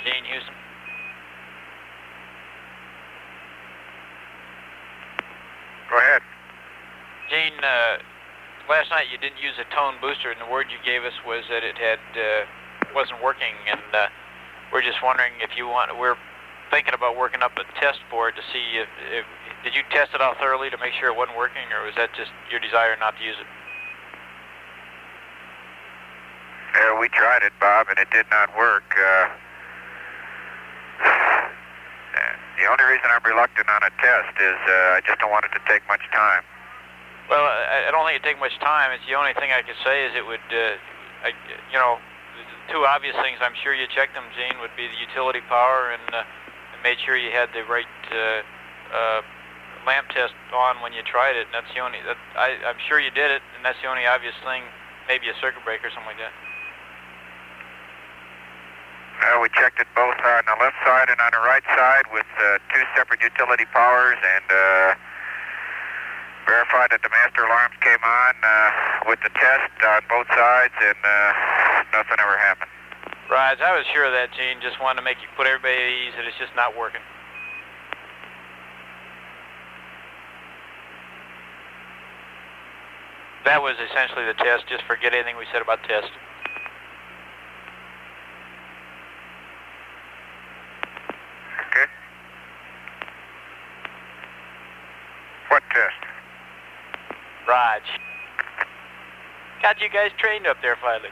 Gene, Houston. Go ahead. Gene, last night you didn't use a tone booster, and the word you gave us was that it wasn't working, and we're just wondering if you want. We're thinking about working up a test for it to see if did you test it out thoroughly to make sure it wasn't working, or was that just your desire not to use it? We tried it, Bob, and it did not work. The only reason I'm reluctant on a test is I just don't want it to take much time. Well, I don't think it'd take much time. It's the only thing I could say is it would, the two obvious things, I'm sure you checked them, Gene, would be the utility power and made sure you had the right lamp test on when you tried it. And that's the only, I'm sure you did it, and that's the only obvious thing, maybe a circuit breaker or something like that. We checked it both on the left side and on the right side with two separate utility powers, and verified that the master alarms came on with the test on both sides, and nothing ever happened. Right, I was sure of that, Gene. Just wanted to make you put everybody at ease that it's just not working. That was essentially the test. Just forget anything we said about test. Okay. What test? Raj. Got you guys trained up there finally.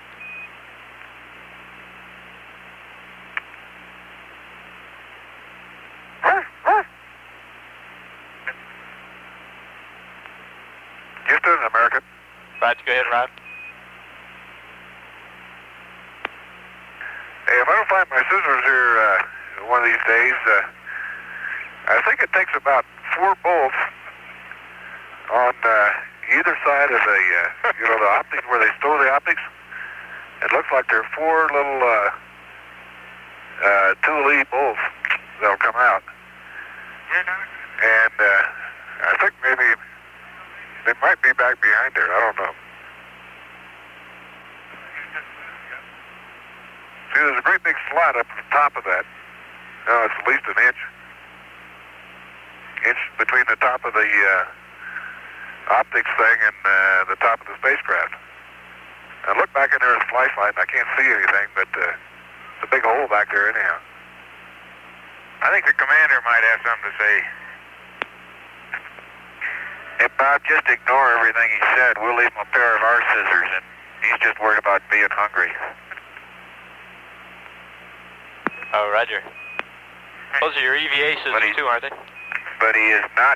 Houston, American. Raj, go ahead, Rod. Hey, if I don't find my scissors here one of these days, I think it takes about 4 bolts on either side of the, the optics, where they store the optics. It looks like there are 4 little 2-lead bolts that'll come out. And I think maybe they might be back behind there. I don't know. See, there's a great big slot up at the top of that. No, it's at least an inch between the top of the optics thing and the top of the spacecraft. I look back in there with a flashlight and I can't see anything, but it's a big hole back there anyhow. I think the commander might have something to say. Hey, Bob, just ignore everything he said. We'll leave him a pair of our scissors, and he's just worried about being hungry. Oh, Roger. Those are your EVA scissors too, aren't they? But he is not.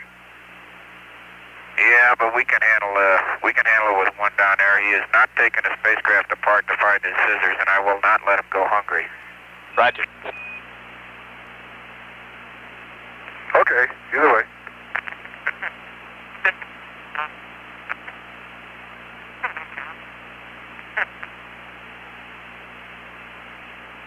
Yeah, but we can handle it with one down there. He is not taking the spacecraft apart to find his scissors, and I will not let him go hungry. Roger. Okay, either way.